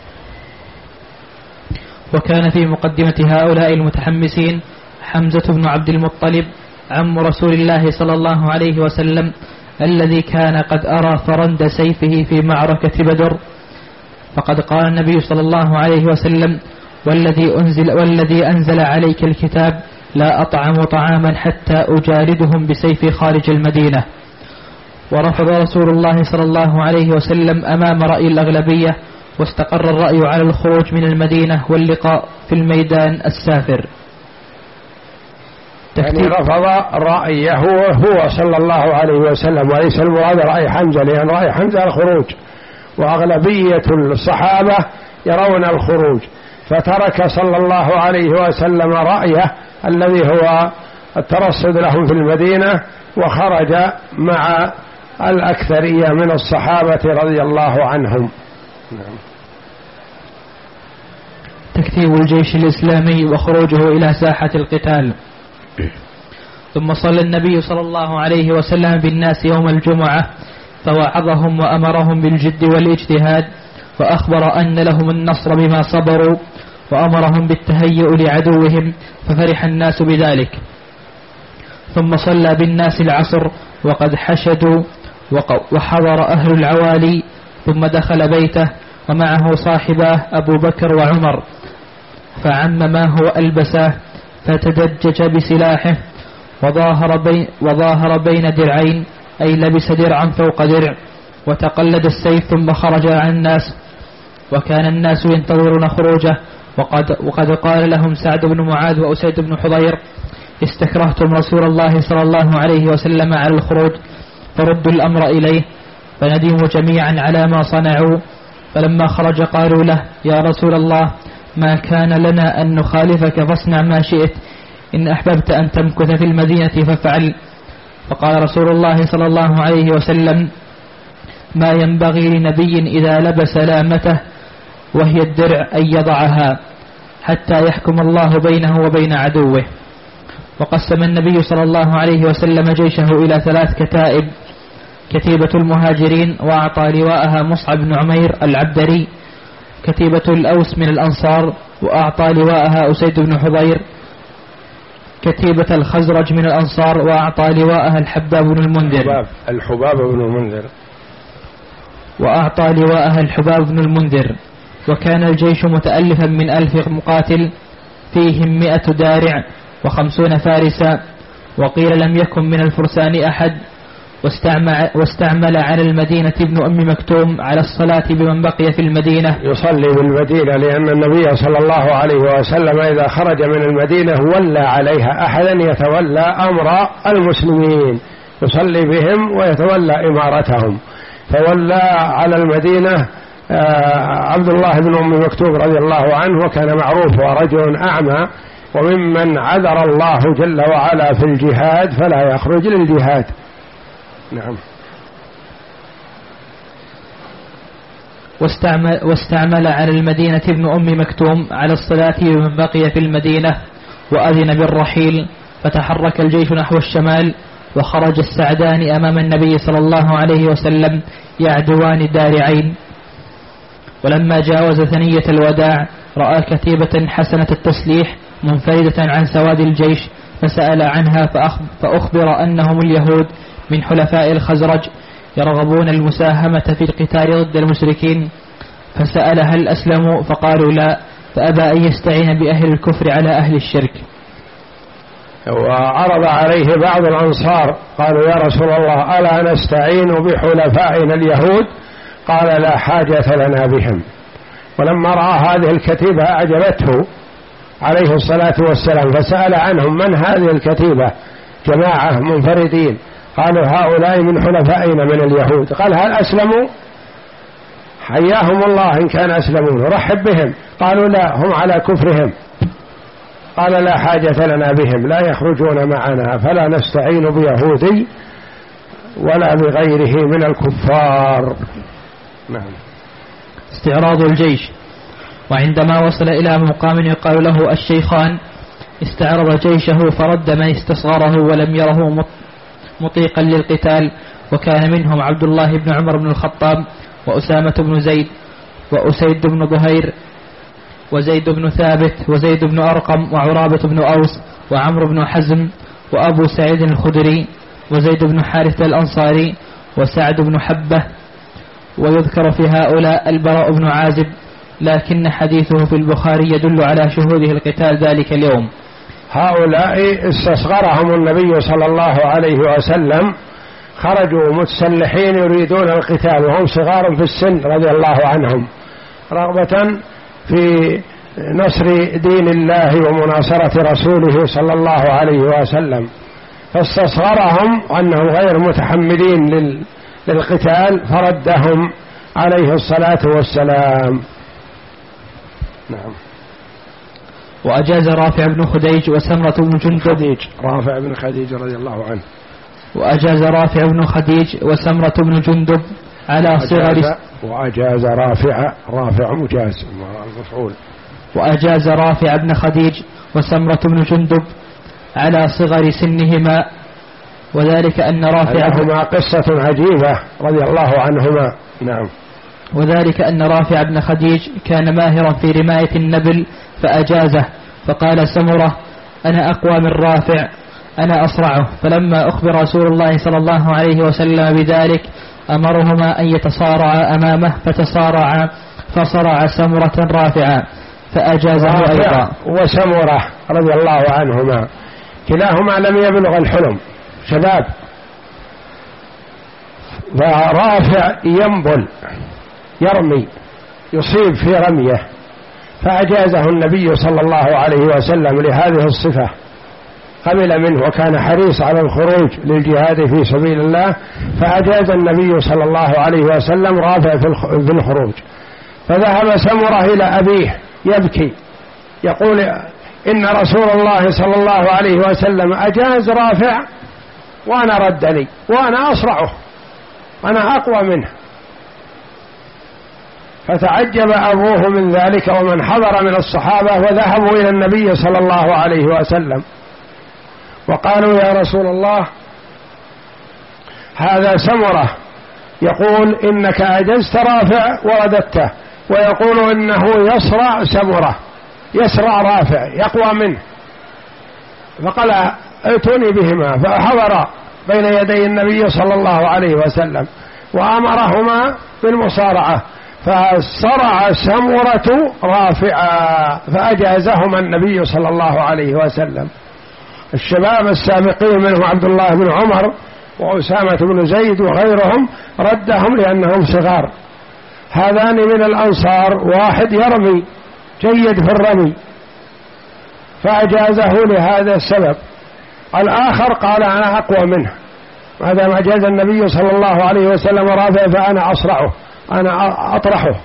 وكان في مقدمة هؤلاء المتحمسين حمزة بن عبد المطلب عم رسول الله صلى الله عليه وسلم، الذي كان قد أرى فرند سيفه في معركة بدر. فقد قال النبي صلى الله عليه وسلم: والذي أنزل عليك الكتاب لا أطعم طعاما حتى أجاردهم بسيفي خارج المدينة. ورفض رسول الله صلى الله عليه وسلم أمام رأي الأغلبية، واستقر الرأي على الخروج من المدينة واللقاء في الميدان السافر. يعني رفض رأيه هو صلى الله عليه وسلم، وليس المراد رأي حمزة، لأن رأي حمزة الخروج، وأغلبية الصحابة يرون الخروج، فترك صلى الله عليه وسلم رأيه الذي هو الترصد لهم في المدينة، وخرج مع الأكثرية من الصحابة رضي الله عنهم. تكتيب الجيش الإسلامي وخروجه إلى ساحة القتال. ثم صلى النبي صلى الله عليه وسلم بالناس يوم الجمعة، فوعظهم وأمرهم بالجد والاجتهاد، وأخبر أن لهم النصر بما صبروا، وأمرهم بالتهيؤ لعدوهم، ففرح الناس بذلك. ثم صلى بالناس العصر وقد حشدوا، وحضر أهل العوالي، ثم دخل بيته ومعه صاحباه أبو بكر وعمر، فعم ما هو ألبساه، فتدجج بسلاحه وظاهر بين درعين، أي لبس درعا فوق درع، وتقلد السيف ثم خرج عن الناس، وكان الناس ينتظرون خروجه. وقد قال لهم سعد بن معاذ وأسيد بن حضير: استكرهتم رسول الله صلى الله عليه وسلم على الخروج، فردوا الأمر إليه. فندموا جميعا على ما صنعوا. فلما خرج قالوا له: يا رسول الله، ما كان لنا أن نخالفك، فاصنع ما شئت، إن أحببت أن تمكث في المدينة فافعل. فقال رسول الله صلى الله عليه وسلم: ما ينبغي لنبي إذا لبس لامته وهي الدرع أن يضعها حتى يحكم الله بينه وبين عدوه. وقسم النبي صلى الله عليه وسلم جيشه إلى 3 كتائب: كتيبة المهاجرين وأعطى لواءها مصعب بن عمير العبدري، كتيبة الأوس من الأنصار وأعطى لواءها أسيد بن حضير، كتيبة الخزرج من الأنصار وأعطى لواءها الحباب بن المنذر. وكان الجيش متألفا من 1000 مقاتل، فيهم 100 دارع و50 فارسا، وقيل لم يكن من الفرسان أحد. واستعمل على المدينة ابن أم مكتوم على الصلاة بمن بقي في المدينة، يصلي بالمدينة، لأن النبي صلى الله عليه وسلم إذا خرج من المدينة ولى عليها أحدا يتولى أمر المسلمين، يصلي بهم ويتولى إمارتهم. فولى على المدينة عبد الله بن أم مكتوم رضي الله عنه، وكان معروف ورجل أعمى، وممن عذر الله جل وعلا في الجهاد فلا يخرج للجهاد. نعم. واستعمل على المدينة ابن أم مكتوم على الصلاة بمن بقي في المدينة، وأذن بالرحيل. فتحرك الجيش نحو الشمال، وخرج السعدان أمام النبي صلى الله عليه وسلم يعدوان دارعين. ولما جاوز ثنية الوداع رأى كتيبة حسنة التسليح منفردة عن سواد الجيش، فسأل عنها فأخبر أنهم اليهود من حلفاء الخزرج يرغبون المساهمة في القتال ضد المشركين. فسأل هل أسلموا، فقالوا لا، فأبى أن يستعين بأهل الكفر على أهل الشرك. وعرض عليه بعض الأنصار قالوا: يا رسول الله، ألا نستعين بحلفائنا اليهود؟ قال: لا حاجة لنا بهم. ولما رأى هذه الكتيبة أعجبته عليه الصلاة والسلام، فسأل عنهم: من هذه الكتيبة؟ جماعة منفردين. قالوا: هؤلاء من حلفائنا من اليهود. قال: هل أسلموا؟ حياهم الله إن كان أسلمون، رحب بهم. قالوا: لا، هم على كفرهم. قال: لا حاجة لنا بهم، لا يخرجون معنا، فلا نستعين بيهودي ولا بغيره من الكفار. نعم. استعراض الجيش. وعندما وصل إلى مقام يقال له الشيخان استعرض جيشه، فرد من استصغره ولم يره مطيقا للقتال، وكان منهم عبد الله بن عمر بن الخطاب، وأسامة بن زيد، وأسيد بن ظهير، وزيد بن ثابت، وزيد بن أرقم، وعرابة بن أوس، وعمر بن حزم، وأبو سعيد الخدري، وزيد بن حارثة الأنصاري، وسعد بن حبة. ويذكر في هؤلاء البراء بن عازب، لكن حديثه في البخاري يدل على شهوده القتال ذلك اليوم. هؤلاء استصغرهم النبي صلى الله عليه وسلم، خرجوا متسلحين يريدون القتال وهم صغار في السن رضي الله عنهم، رغبة في نصر دين الله ومناصرة رسوله صلى الله عليه وسلم، فاستصغرهم أنهم غير متحملين للقتال، فردهم عليه الصلاة والسلام. نعم. وأجاز رافع بن خديج وسمرة بن جندب. رافع بن خديج رضي الله عنه. وأجاز رافع بن خديج وسمرة بن جندب على صغر. وأجاز رافع مجاز المفعول. وأجاز رافع بن خديج وسمرة بن جندب على صغر سنهما، وذلك أن رافع لهما قصة عجيبة رضي الله عنهما. نعم. وذلك أن رافع بن خديج كان ماهرا في رماية النبل فأجازه، فقال سمرة: أنا أقوى من رافع، أنا أصرعه. فلما أخبر رسول الله صلى الله عليه وسلم بذلك أمرهما أن يتصارعا أمامه، فتصارعا، فصرع سمرة رافعا، فأجازه أيضا. وسمرة رضي الله عنهما كلاهما لم يبلغ الحلم، شباب، فرافع ينبل يرمي يصيب في رميه، فأجازه النبي صلى الله عليه وسلم لهذه الصفة، قبل منه وكان حريص على الخروج للجهاد في سبيل الله، فأجاز النبي صلى الله عليه وسلم رافع في الخروج. فذهب سمرة إلى أبيه يبكي يقول إن رسول الله صلى الله عليه وسلم أجاز رافع وأنا ردني وأنا أصرعه، أنا أقوى منه. فتعجب أبوه من ذلك ومن حضر من الصحابة، وذهبوا إلى النبي صلى الله عليه وسلم وقالوا يا رسول الله هذا سمرة يقول إنك أجزت رافع ورددته، ويقول إنه يصرع سمرة، يصرع رافع يقوى منه. فقال ائتوني بهما، فحضر بين يدي النبي صلى الله عليه وسلم وأمرهما بالمصارعة، فصرع سمرة رافعا فأجازهما النبي صلى الله عليه وسلم. الشباب السابقين منهم عبد الله بن عمر وأسامة بن زيد وغيرهم ردهم لأنهم صغار. هذان من الأنصار واحد يرمي جيد في الرمي فأجازه لهذا السبب، الآخر قال أنا أقوى منه، ما دام أجاز النبي صلى الله عليه وسلم رافع فأنا أصرعه، أنا أطرحه.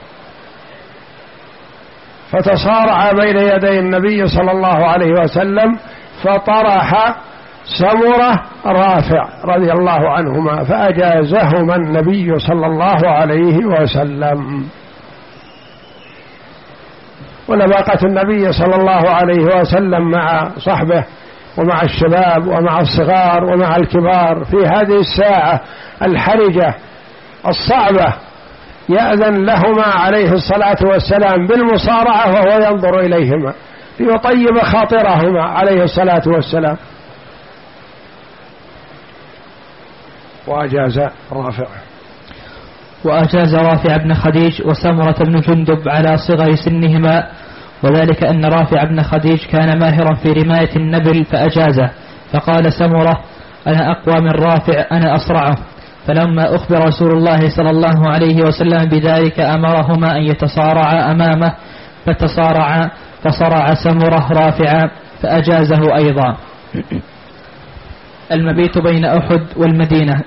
فتصارع بين يدي النبي صلى الله عليه وسلم فطرح سمرة رافع رضي الله عنهما فأجازهما النبي صلى الله عليه وسلم. ولباقة النبي صلى الله عليه وسلم مع صحبه ومع الشباب ومع الصغار ومع الكبار في هذه الساعة الحرجة الصعبة، يأذن لهما عليه الصلاة والسلام بالمصارعة وهو ينظر إليهما ليطيب خاطرهما عليه الصلاة والسلام. وأجاز رافع بن خديج وسمرة بن جندب على صغر سنهما، وذلك أن رافع بن خديج كان ماهرا في رماية النبل فأجازه، فقال سمرة أنا أقوى من رافع أنا أصرعه. فلما أخبر رسول الله صلى الله عليه وسلم بذلك أمرهما أن يتصارعا أمامه فصرع سمرة رافعا فأجازه أيضا. المبيت بين أحد والمدينة.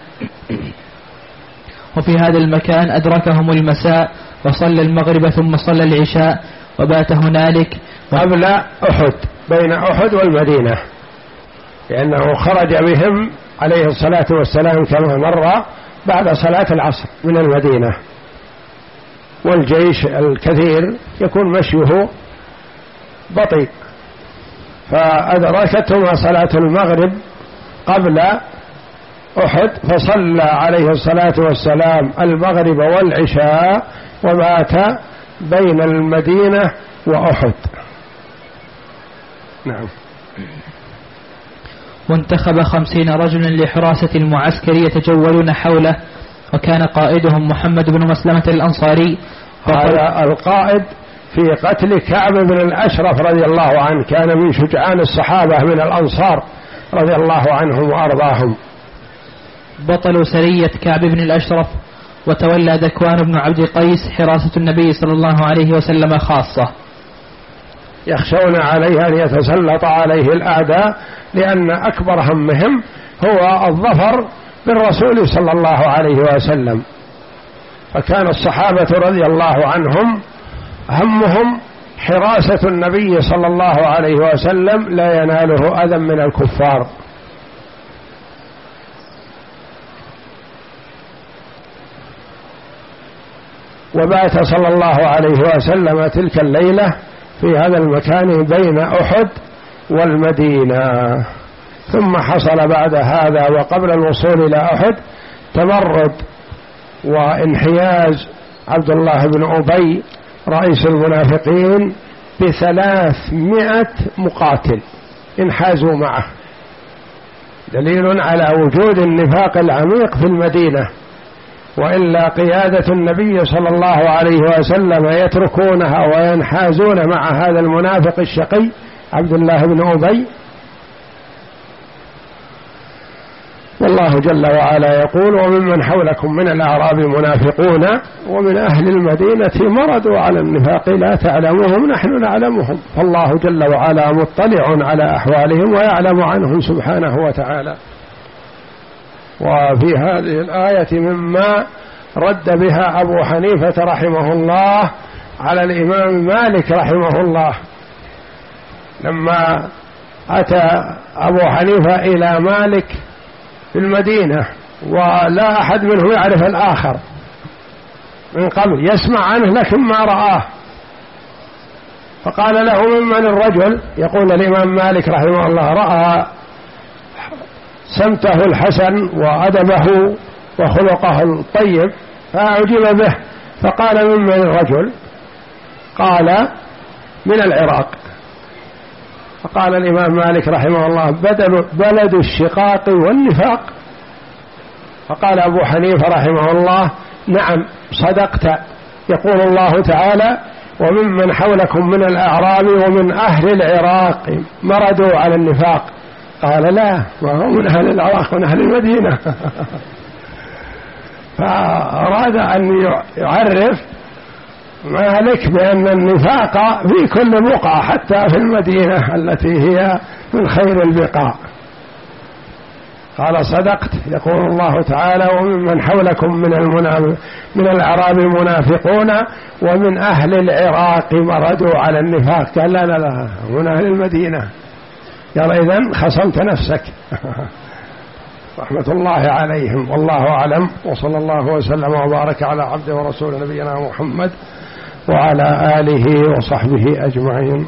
وفي هذا المكان أدركهم المساء وصلى المغرب ثم صلى العشاء وبات هنالك قبل أحد، بين أحد والمدينة، لأنه خرج بهم عليه الصلاة والسلام كما مر بعد صلاة العصر من المدينة، والجيش الكثير يكون مشيه بطيء، فأدركتهما صلاة المغرب قبل أحد فصلى عليه الصلاة والسلام المغرب والعشاء وبات بين المدينة وأحد. نعم. وانتخب 50 رجلا لحراسة المعسكر يتجولون حوله، وكان قائدهم محمد بن مسلمة الأنصاري. هذا القائد في قتل كعب بن الأشرف رضي الله عنه، كان من شجعان الصحابة من الأنصار رضي الله عنهم وأرضاهم. بطل سرية كعب بن الأشرف، وتولى ذكوان بن عبد قيس حراسة النبي صلى الله عليه وسلم خاصة، يخشون عليه أن يتسلط عليه الأعداء، لأن أكبر همهم هو الظفر بالرسول صلى الله عليه وسلم. فكان الصحابة رضي الله عنهم همهم حراسة النبي صلى الله عليه وسلم لا يناله أذى من الكفار. وبات صلى الله عليه وسلم تلك الليلة في هذا المكان بين أحد والمدينة. ثم حصل بعد هذا وقبل الوصول إلى أحد تمرد وانحياز عبد الله بن أبي رئيس المنافقين ب300 مقاتل انحازوا معه، دليل على وجود النفاق العميق في المدينة، وإلا قيادة النبي صلى الله عليه وسلم يتركونها وينحازون مع هذا المنافق الشقي عبد الله بن أبي. والله جل وعلا يقول: وممن حولكم من الأعراب منافقون ومن أهل المدينة مرضوا على النفاق لا تعلمهم نحن نعلمهم. فالله جل وعلا مطلع على أحوالهم ويعلم عنهم سبحانه وتعالى. وفي هذه الآية مما رد بها أبو حنيفة رحمه الله على الإمام مالك رحمه الله، لما أتى أبو حنيفة إلى مالك في المدينة ولا أحد منهم يعرف الآخر من قبل، يسمع عنه لكن ما رآه، فقال له: ممن الرجل؟ يقول الإمام مالك رحمه الله: رأى سمته الحسن وأدبه وخلقه الطيب فأعجب به، فقال: ممن الرجل؟ قال: من العراق. فقال الإمام مالك رحمه الله: بلد الشقاق والنفاق. فقال أبو حنيفة رحمه الله: نعم صدقت، يقول الله تعالى: وممن حولكم من الأعراب ومن أهل العراق مرضوا على النفاق. قال: لا، وهو من أهل العراق ومن أهل المدينة. فأراد أن يعرف مالك بأن النفاق في كل بقعة حتى في المدينة التي هي من خير البقاع. قال: صدقت، يقول الله تعالى: وممن حولكم من الأعراب منافقون ومن أهل العراق مردوا على النفاق. قال: لا لا لا، من أهل المدينة. قال: إذن خصمت نفسك. رحمة الله عليهم. والله أعلم، وصلى الله وسلم وبارك على عبده ورسوله نبينا محمد وعلى آله وصحبه أجمعين.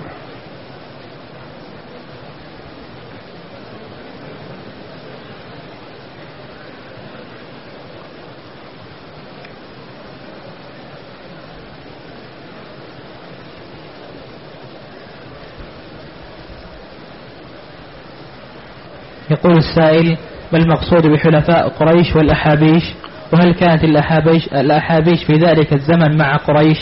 يقول السائل: ما المقصود بحلفاء قريش والأحابيش؟ وهل كانت الأحابيش في ذلك الزمن مع قريش؟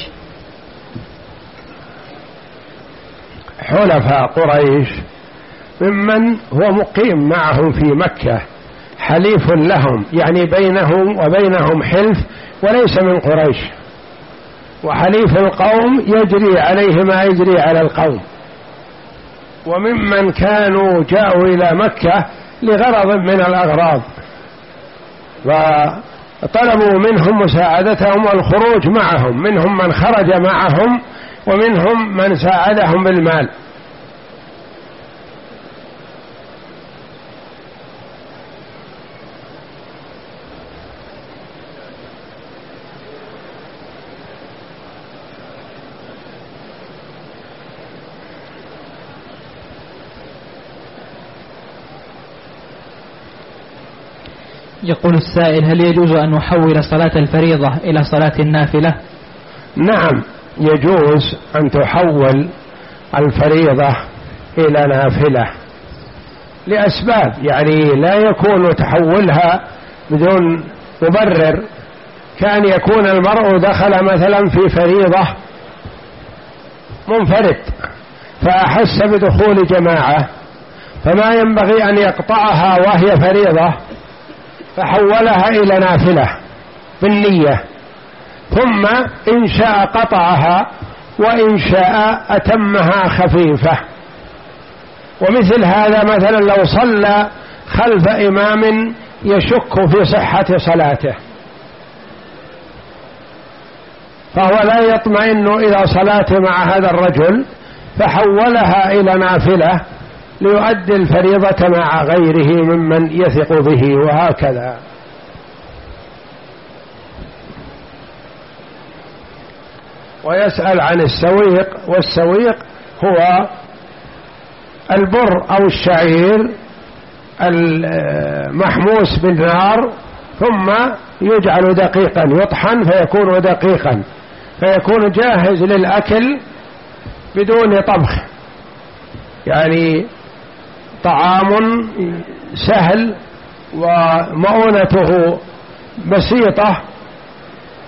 حلفاء قريش ممن هو مقيم معهم في مكة، حليف لهم، يعني بينهم وبينهم حلف وليس من قريش، وحليف القوم يجري عليه ما يجري على القوم. وممن كانوا جاءوا إلى مكة لغرض من الأغراض وطلبوا منهم مساعدتهم والخروج معهم، منهم من خرج معهم ومنهم من ساعدهم بالمال. يقول السائل: هل يجوز أن نحول صلاة الفريضة إلى صلاة النافلة؟ نعم، يجوز أن تحول الفريضة إلى نافلة لأسباب، يعني لا يكون تحولها بدون مبرر. كان يكون المرء دخل مثلا في فريضة منفرد فأحس بدخول جماعة، فما ينبغي أن يقطعها وهي فريضة، فحولها إلى نافلة بالنية، ثم إن شاء قطعها وإن شاء أتمها خفيفة. ومثل هذا مثلا لو صلى خلف إمام يشك في صحة صلاته، فهو لا يطمئن إلى صلاته مع هذا الرجل، فحولها إلى نافلة ليؤدي الفريضة مع غيره ممن يثق به، وهكذا. ويسأل عن السويق، والسويق هو البر أو الشعير المحموس بالنار ثم يجعل دقيقا، يطحن فيكون دقيقا، فيكون جاهز للأكل بدون طبخ، يعني طعام سهل ومؤونته بسيطة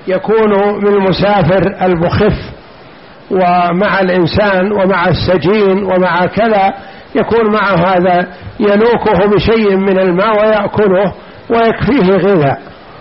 يكون من المسافر المخف، ومع الإنسان ومع السجين ومع كذا يكون مع هذا يلوكه بشيء من الماء ويأكله ويكفيه غذاء.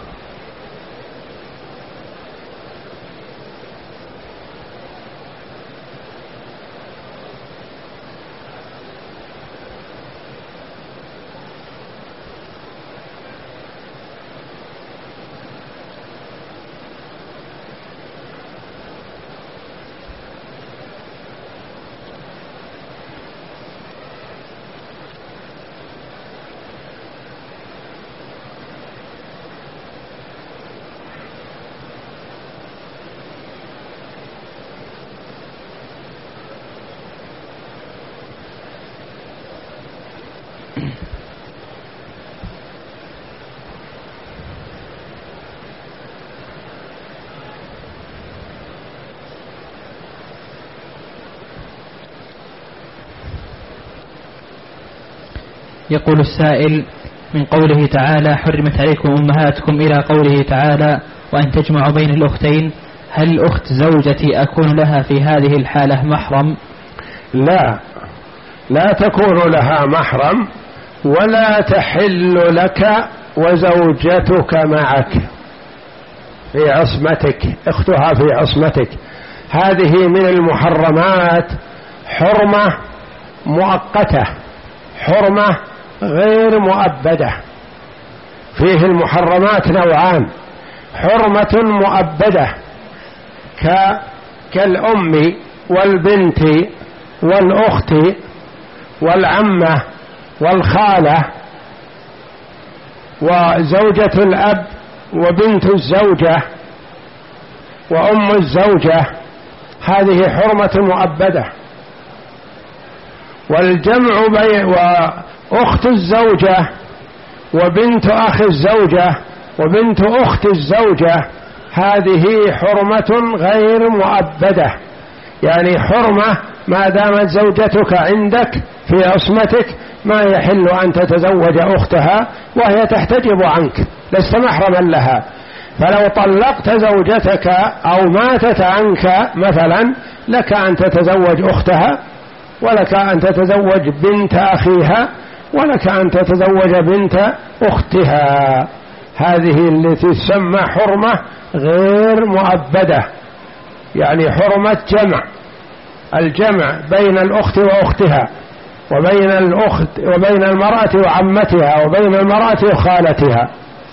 يقول السائل: من قوله تعالى حرمت عليكم أمهاتكم إلى قوله تعالى وأن تجمعوا بين الأختين، هل الأخت زوجتي أكون لها في هذه الحالة محرم؟ لا تكون لها محرم، ولا تحل لك وزوجتك معك في عصمتك، أختها في عصمتك. هذه من المحرمات حرمة مؤقتة، حرمة غير مؤبدة. فيه المحرمات نوعان: حرمة مؤبدة كالأم والبنت والأخت والعمة والخالة وزوجة الأب وبنت الزوجة وأم الزوجة، هذه حرمة مؤبدة. والجمع بين وأخت الزوجة وبنت أخي الزوجة وبنت أخت الزوجة، هذه حرمة غير مؤبدة، يعني حرمة ما دامت زوجتك عندك في عصمتك ما يحل أن تتزوج أختها وهي تحتجب عنك، لست محرما لها. فلو طلقت زوجتك أو ماتت عنك مثلا، لك أن تتزوج أختها، ولك أن تتزوج بنت أخيها، ولك أن تتزوج بنت أختها. هذه التي تسمى حرمة غير مؤبدة، يعني حرمة جمع، الجمع بين الأخت وأختها، وبين الأخت وبين المرأة وعمتها، وبين المرأة وخالتها.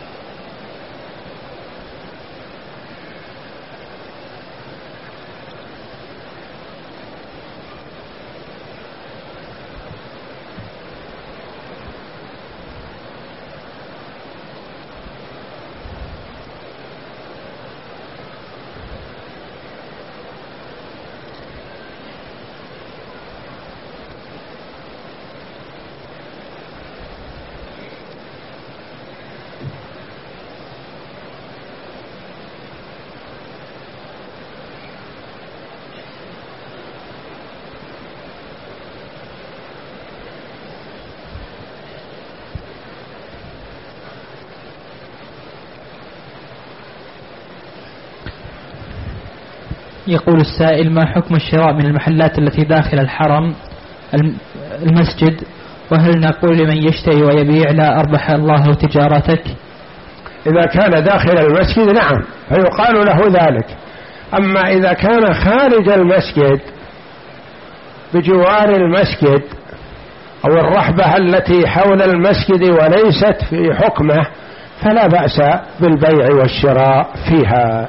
يقول السائل: ما حكم الشراء من المحلات التي داخل الحرم المسجد، وهل نقول لمن يشتري ويبيع لا أربح الله تجارتك؟ إذا كان داخل المسجد نعم فيقال له ذلك، أما إذا كان خارج المسجد بجوار المسجد أو الرحبة التي حول المسجد وليست في حكمه فلا بأس بالبيع والشراء فيها.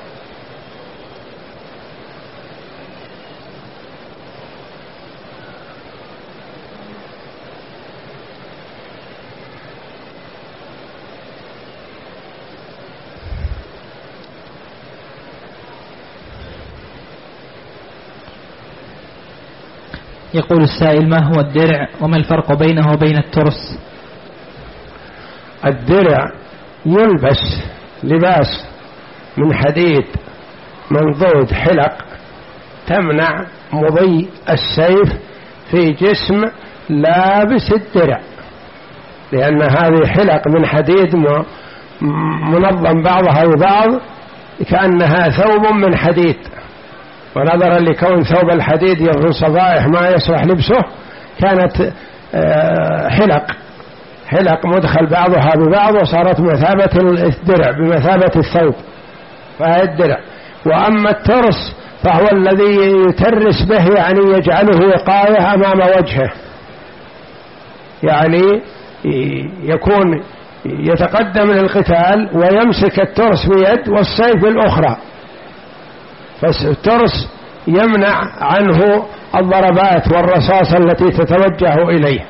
يقول السائل: ما هو الدرع وما الفرق بينه وبين الترس؟ الدرع يلبس لباس من حديد منضود حلق تمنع مضي السيف في جسم لابس الدرع، لأن هذه حلق من حديد منظم بعضها ببعض كأنها ثوب من حديد، ونظرا لكون ثوب الحديد يظهر صفائح ما يصلح لبسه كانت حلق مدخل بعضها ببعض، وصارت بمثابة الدرع بمثابة الثوب، فهي الدرع. وأما الترس فهو الذي يترس به، يعني يجعله وقاية أمام وجهه، يعني يكون يتقدم للقتال ويمسك الترس بيد والسيف بالأخرى، فالترس يمنع عنه الضربات والرصاص التي تتوجه إليه،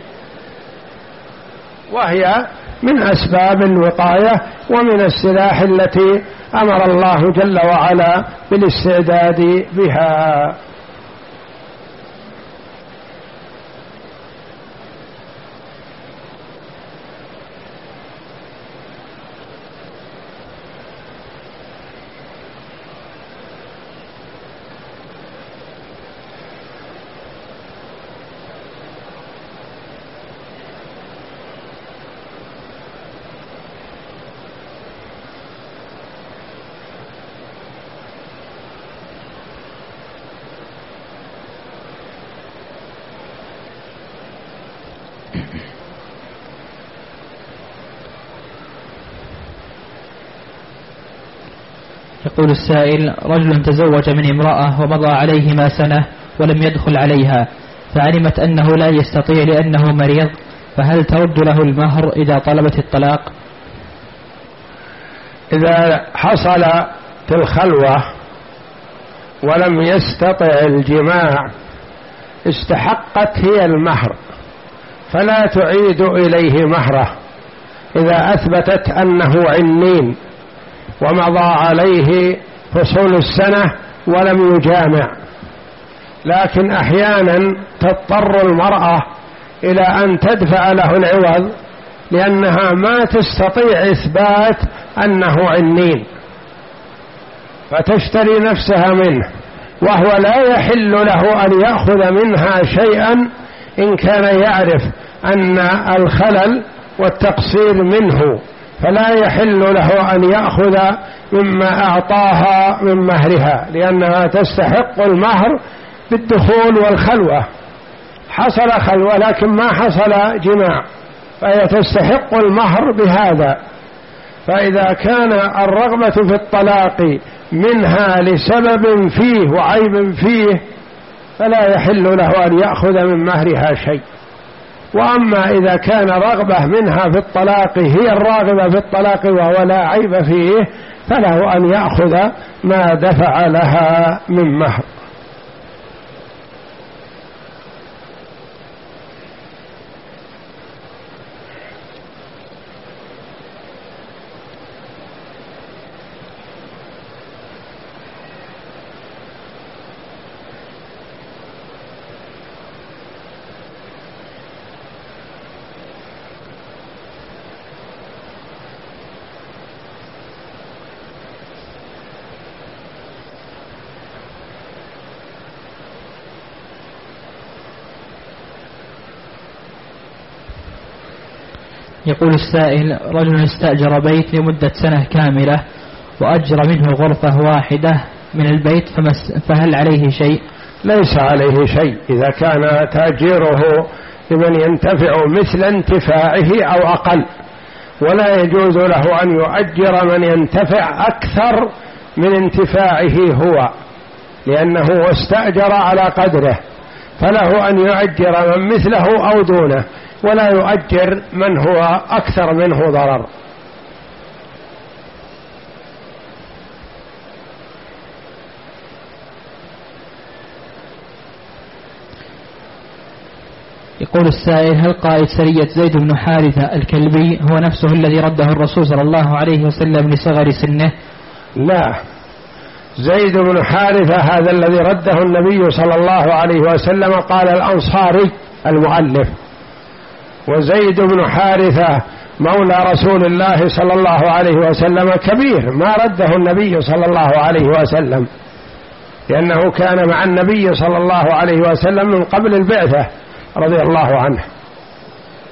وهي من أسباب الوقاية ومن السلاح التي أمر الله جل وعلا بالاستعداد بها. يقول السائل: رجل تزوج من امرأة ومضى عليهما سنة ولم يدخل عليها، فعلمت أنه لا يستطيع لأنه مريض، فهل ترد له المهر إذا طلبت الطلاق؟ إذا حصلت الخلوة ولم يستطع الجماع استحقت هي المهر، فلا تعيد إليه مهره إذا أثبتت أنه عنين ومضى عليه فصول السنة ولم يجامع. لكن أحيانا تضطر المرأة إلى أن تدفع له العوض لأنها ما تستطيع إثبات أنه عنين، فتشتري نفسها منه، وهو لا يحل له أن يأخذ منها شيئا إن كان يعرف أن الخلل والتقصير منه، فلا يحل له أن يأخذ مما أعطاها من مهرها، لأنها تستحق المهر بالدخول والخلوة. حصل خلوة لكن ما حصل جماع، فهي تستحق المهر بهذا. فإذا كان الرغبة في الطلاق منها لسبب فيه وعيب فيه فلا يحل له أن يأخذ من مهرها شيء. وأما إذا كان رغبة منها في الطلاق هي الراغبة في الطلاق وهو لا عيب فيه فله أن يأخذ ما دفع لها من مهر. يقول السائل: رجل استأجر بيت لمدة سنة كاملة وأجر منه غرفة واحدة من البيت، فهل عليه شيء؟ ليس عليه شيء إذا كان تأجيره لمن ينتفع مثل انتفاعه أو أقل، ولا يجوز له أن يؤجر من ينتفع أكثر من انتفاعه هو، لأنه استأجر على قدره، فله أن يؤجر من مثله أو دونه، ولا يؤجر من هو أكثر منه ضرر. يقول السائل: هل قائد سرية زيد بن حارثة الكلبي هو نفسه الذي رده الرسول صلى الله عليه وسلم لصغر سنه؟ لا، زيد بن حارثة هذا الذي رده النبي صلى الله عليه وسلم قال الأنصاري المؤلف، وزيد بن حارثة مولى رسول الله صلى الله عليه وسلم كبير ما رده النبي صلى الله عليه وسلم، لأنه كان مع النبي صلى الله عليه وسلم من قبل البعثة رضي الله عنه.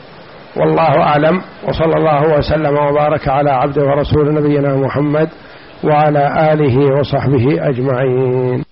والله أعلم، وصلى الله وسلم وبارك على عبده ورسول نبينا محمد وعلى آله وصحبه أجمعين.